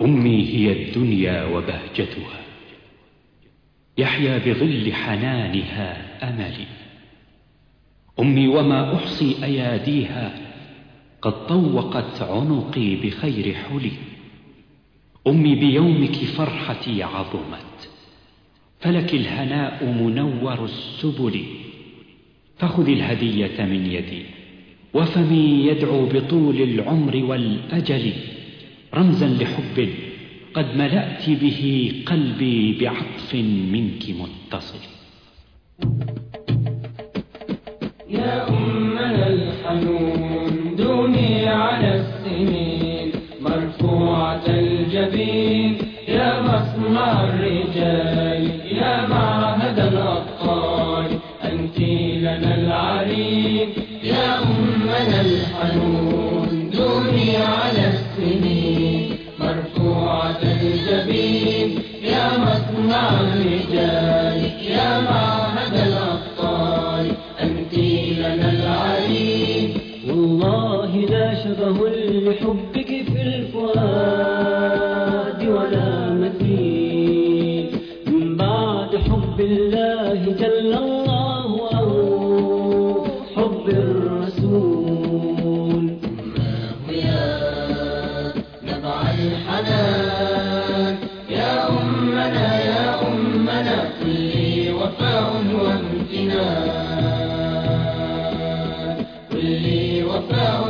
أمي هي الدنيا وبهجتها، يحيا بظل حنانها أملي. أمي وما أحصي أياديها، قد طوقت عنقي بخير حلي. أمي بيومك فرحتي عظمت، فلك الهناء منور السبل. فخذي الهدية من يدي، وفمي يدعو بطول العمر والأجل، رمزا لحب قد ملأت به قلبي بعطف منك متصل. يا أمنا الحنون دومي على السنين، مرفوعة الجبين يا مصنع الرجال، يا معهد الأبطال أنت لنا العرين. يا أمنا الحنون دومي على السنين، مرفوعة الجبين يا مصنع الرجال، يا معهد الأبطال أنت لنا العرين. والله لا شبه لحبك في الفؤاد ولا مثيل، من بعد حب الله جل الله أو حب الرسول. ما يا نبع الحنان، يا أمنا يا أمنا كل وفاء وامتنان، كل وفاء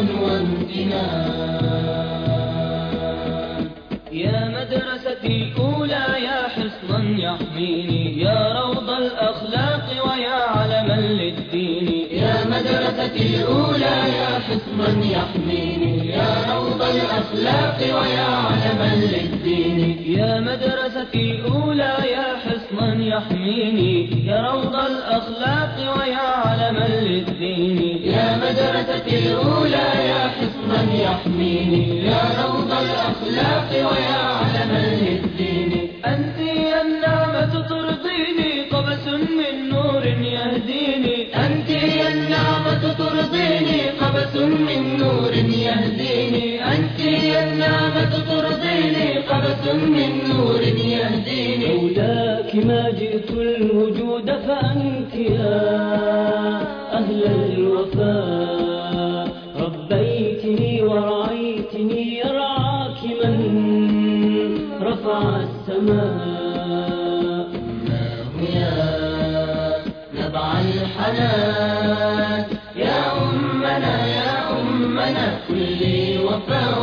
وامتنان. يا مدرستي الأولى يا حصنا يحميني، يا روض الأخلاق ويا علما للدين. يا مدرستي الأولى يا حصنا يحميني، يا روض الأخلاق ويا علما للدين. يا مدرستي الأولى يا حصنا يحميني، يا روض الأخلاق ويا علما للدين. يا مدرستي الأولى يا حصنا يحميني، يا روض الأخلاق ويا علما للدين. أنت يا النعمة ترضيني، قبس من نور يهديني. أنت يا النعمة ترضيني، قبس من نور يهديني. أنت يا النعمة ترضيني، قبس من نور يهديني. لولاك ما جئت الوجود، فأنت يا أهل الوفاء ربيتني ورعيتني، يرعاك من رفع السماء. يا نبع الحنان، يا أمنا يا أمنا كل وفاء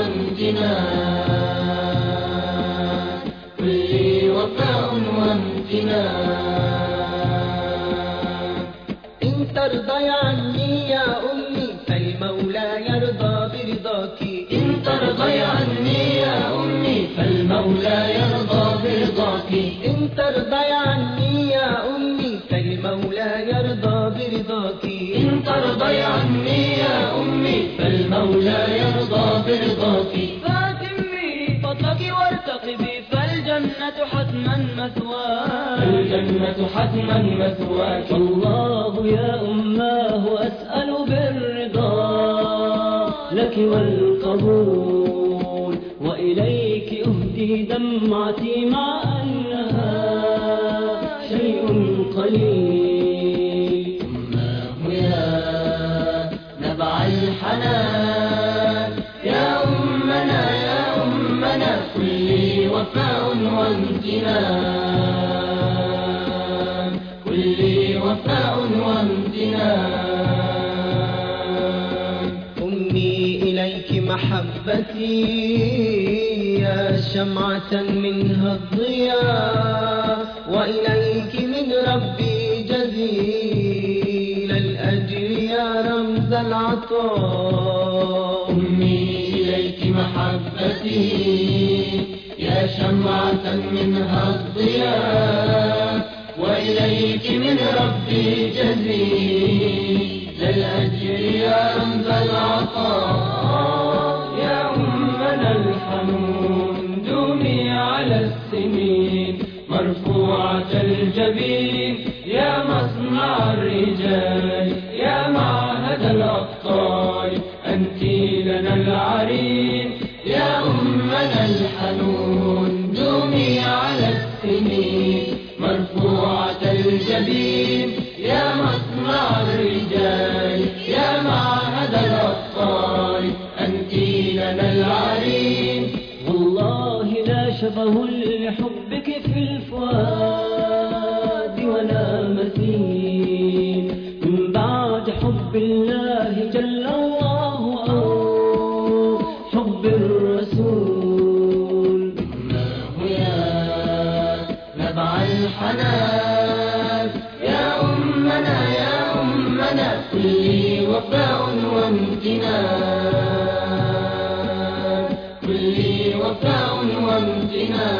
وامتنان، كل وفاء وامتنان. إن ترضي عني يا أمي فالمولى يرضى برضاك. إن ترضي عني يا أمي فالمولى يرضى برضاك. إن ترضي عني يا أمي فالمولى يرضى برضاك. إن ترضي عني يا أمي فالمولى يرضى برضاك. فاتمي فضلك وارتقبي، فالجنة حتما مثواك، فالجنة حتما مثواك. الله يا أماه أسأل بالرضا لك والقبول، وإليك أهدي دمعتي مع أنها شيء قليل. أماه يا نبع الحنان، يا أمنا يا أمنا كل وفاء وامتنان، كل وفاء وامتنان. أمي إليك محبتي يا شمعة منها الضياء، وإليك من ربي جزيل الأجر يا رمز العطاء. أمي إليك محبتي يا شمعة منها الضياء، وإليك من ربي جزيل الأجر يا رمز العطاء. يا أمنا الحنون دومي على السنين، مرفوعة الجبين يا مصنع الرجال، يا معهد الأبطال أنت لنا العرين. يا أمنا الحنون شبه لحبك في الفؤاد ولا مثيل من بعد حب الله جل الله أو حب الرسول. الله يا نبع الحنان يا أمنا يا أمنا كل وفاء وامتنان كل وفاء وامتنان